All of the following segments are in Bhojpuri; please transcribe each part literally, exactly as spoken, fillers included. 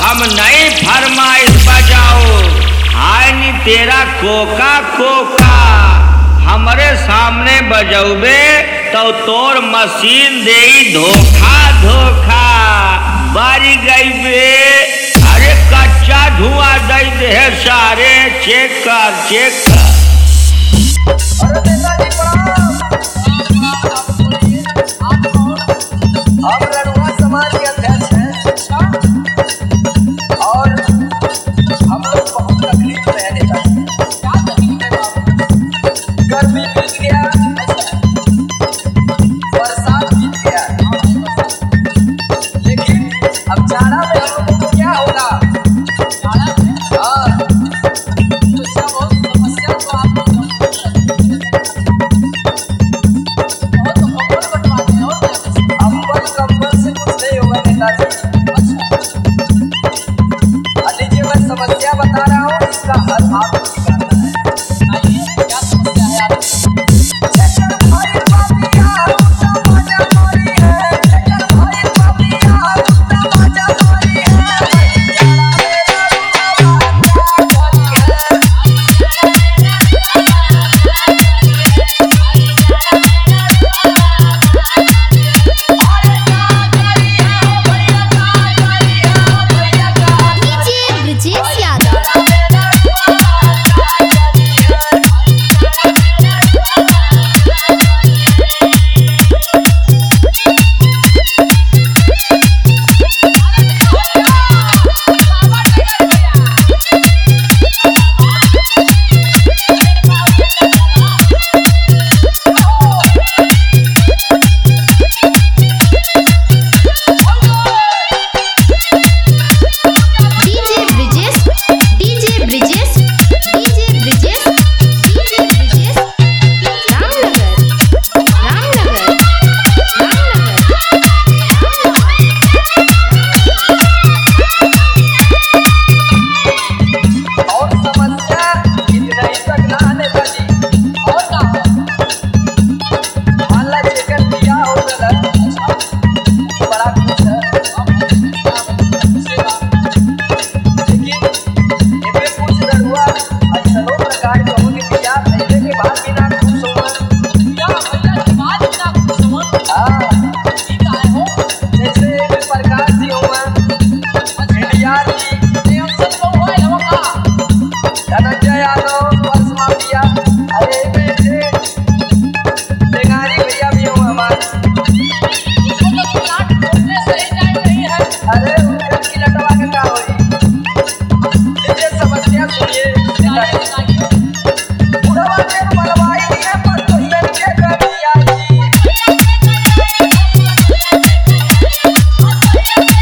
हम नई फरमाइश बजाओ। हाय नी तेरा कोका कोका हमरे सामने बजौबे तो तोर मशीन दे धोखा धोखा बारी गई बे। अरे कच्चा धुआं दे दे सारे चेक कर चेक कर। अरे नेताजी प्रणाम। आप कौन? हम लड़ुआ समाज के अध्यक्ष हैं और हम लोग बहुत तकलीफ में हैं नेताजी। क्या तकलीफ है बाबू? गर्मी बीत गया, बरसात बीत गया, लेकिन अब जाड़ा में हम लोगों को क्या होगा? जाड़ा में? हाँ, तो सब बहुत समस्या तो आप अम्बल कम्बल से कुछ नहीं होगा नेताजी। लीजिए मैं समस्या बता रहा हूँ, इसका हल आपको निकालना है। आइए, क्या समस्या है आपकी? चक्कर भाई पापिया उल्टा बाजा मारी है, चक्कर भाई पापिया उल्टा बाजा मारी है, जाड़ा मेरा रूहा बाजा मारी है। ब्रजेश यादव। Thank you.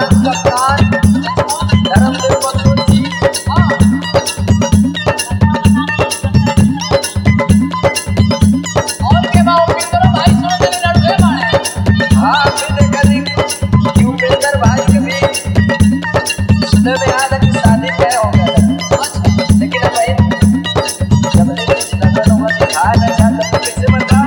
आज कप्तान धर्मदेव बंधु जी और के बाबू फिर करो भाई सुनो जल्दी लड़वे मारे। हाँ फिर देखा जी युपेंद्र भाई के भी सुनने में आया था कि शादी तय हो गया था। लेकिन अब भाई जब लगन हुआ दिखाया ना चाहता तो कैसे बता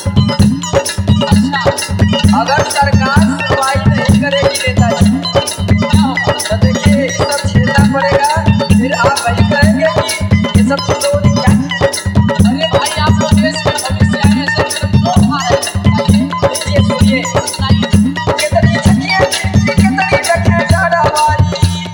अगर सरकार सुनवाई नहीं करेगी नेताजी तो देखिए ये सब झेलना पड़ेगा। फिर आप वही कहेंगे कि ये सब चीजों ने क्या अरे भाई आप तो देश के भविष्य हैं, ऐसे सिर्फ वोट मारे बताइए देखिए सुनिए बताइए। कितनी छकिए कितनी छकिए जाना वाली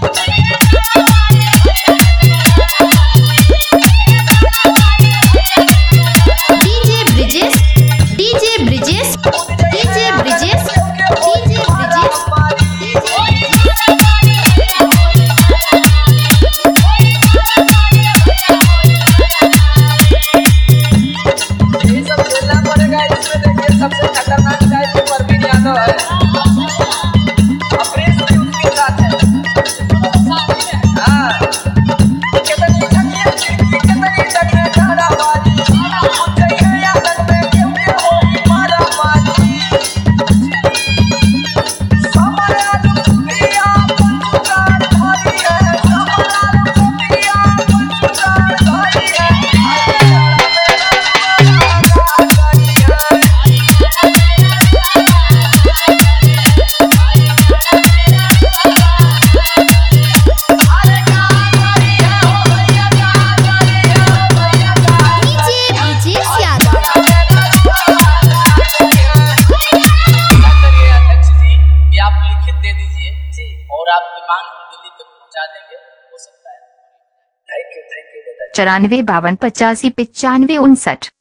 DJ Brijesh DJ Brijesh DJ Brijesh DJ Brijesh ये सब झेलना पड़ेगा। इसमें देखिए सबसे खतरनाक टाइप के परवीन यादव है। अप्रेस भी उसके साथ है। हाँ कितनी छकिए कितनी छकिए जाना वाली उज्जैन यादव में क्यों क्यों होगी मारा मारी समरा लुकिया पंचकार भाई है समरा लुकिया पंचकार भाई है डीजे ब्रिजेश यादव क्या करिए अध्यक्ष जी, ये आप लिखित दे दीजिए जी, और आपकी मांग हम दिल्ली तक पहुंचा देंगे, हो सकता है। थैंक यू थैंक यू चौरानवे बावन पचासी पचानवे उनसठ।